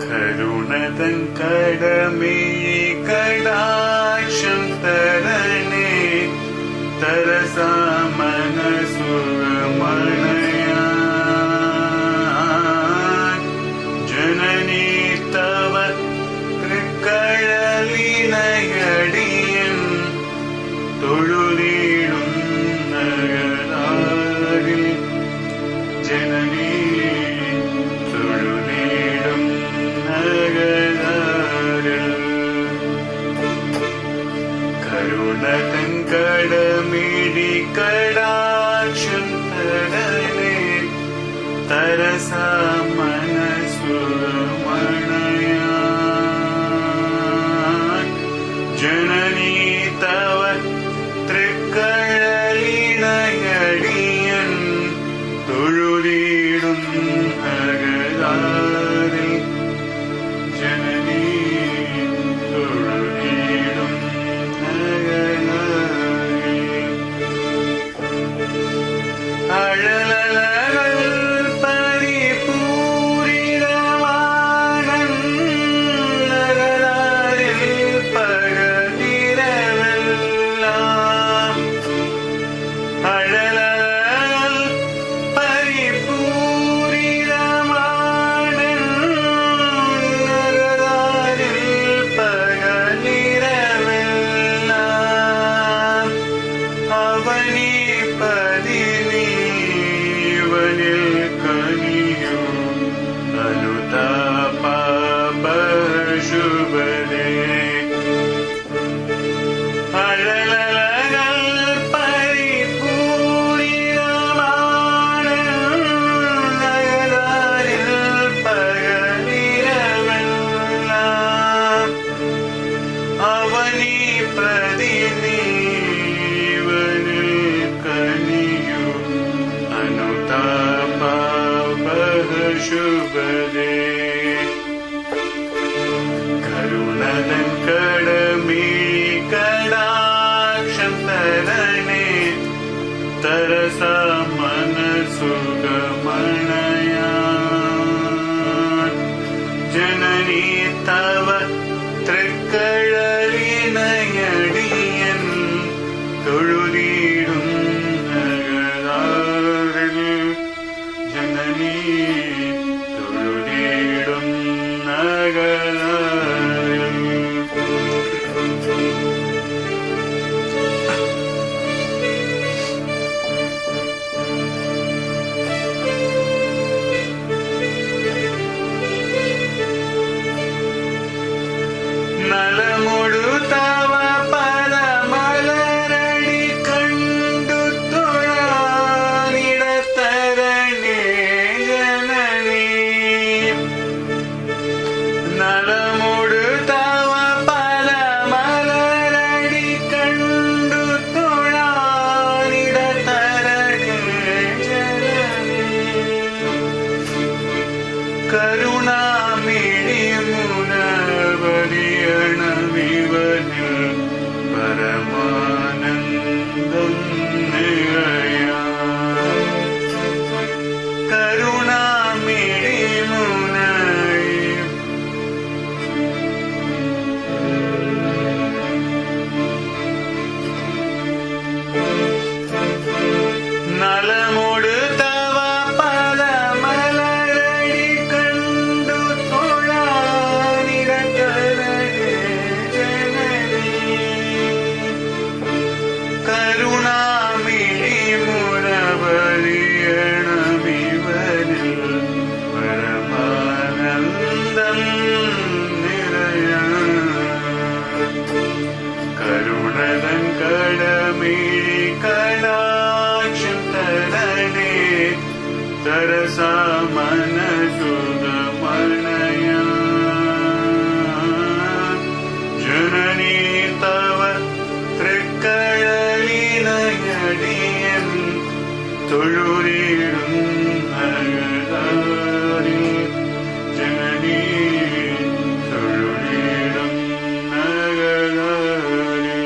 കരുണതൻ കടമിഴി കടാക്ഷം തരണേ തരസാ മനസുഖമണയാൻ ജനനീ തവ തൃക്കഴലിനയടിയൻ തൊഴുതിടുന്നകരാരിൽ ജനനീ തൊഴുതിടും നഗരാരിൽ കരുണതൻ കടമിഴി കടാക്ഷം തരണേ തരസാ മനസുഖമണയാൻ ജനനീ തവ തൃക്കഴലിനയടിയൻ തൊഴുതിടും നഗരാരിൽ ജനനീ തൊഴുതിടും നഗരാരിൽ അഴലലകൾ പരിപൂരിതമാനൻ നഗരാരിൽ പകലിരവെല്ലാം അഴലലകൾ പരിപൂരിതമാനൻ നഗരാരിൽ പകലിരവെല്ലാം അവനീ പതിനീവനിൽ കനിയോ അനുതാപശുഭദേ അഴലലകൾ പരിപൂരിതമാനൻ നഗരാരിൽ പകലിരവെല്ലാം അവനീ പ്രതിനീവനിൽ കനിയോ അനുതാപശുഭദേ കരുണതൻ കടമിഴി കടാക്ഷം തരണേ തരസാ മനസുഖമണയാൻ ജനനീ തവ തൃക്കഴലിനയടിയൻ തൊഴുതിടും നഗരാരിൽ ജനനീ തൊഴുതിടും നഗരാരിൽ നലമൊടു തവ പദമലരടി കണ്ടു തൊഴാനിടത്തരണേ ജനനീ നലമൊടു തവ പദമലരടി കണ്ടു തൊഴാനിടത്തരണേ ജനനീ കരുണാമിഴിമുനവരിയണമിവനിൽ പരമാനന്ദം നിറയാൻ കരുണാമിഴിമുനയിൽ നലമൊടു തവ പദമലരടി കണ്ടു തൊഴാനിടത്തരണേ ജനനീ കരുണാമിഴിമുനവരിയണമിവനിൽ പരമാനന്ദം നിറയാൻ കരുണതൻ കടമിഴി കടാക്ഷം തരണേ തരസാ മനസുഖമണയാൻ ജനനീ തവ തൃക്കഴലിനയടിയൻ തൊഴുതിടും നഗരാരിൽ ജനനീ തൊഴുതിടും നഗരാരിൽ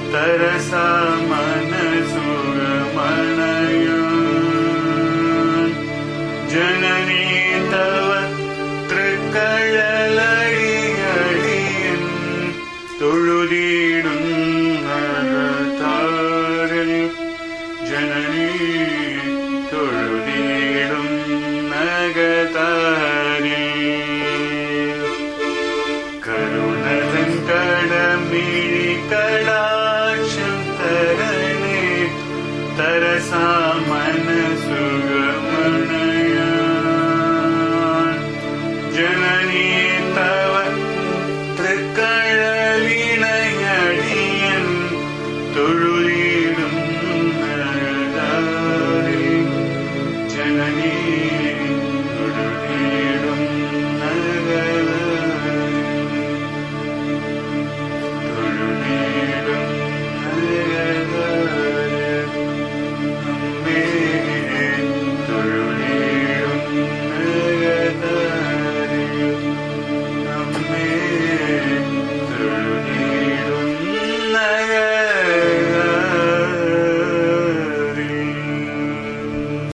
तरसा मनसुगमनयन् जननी तव തൃക്കഴലടിയടിയൻ തൊഴുതിടുന്നു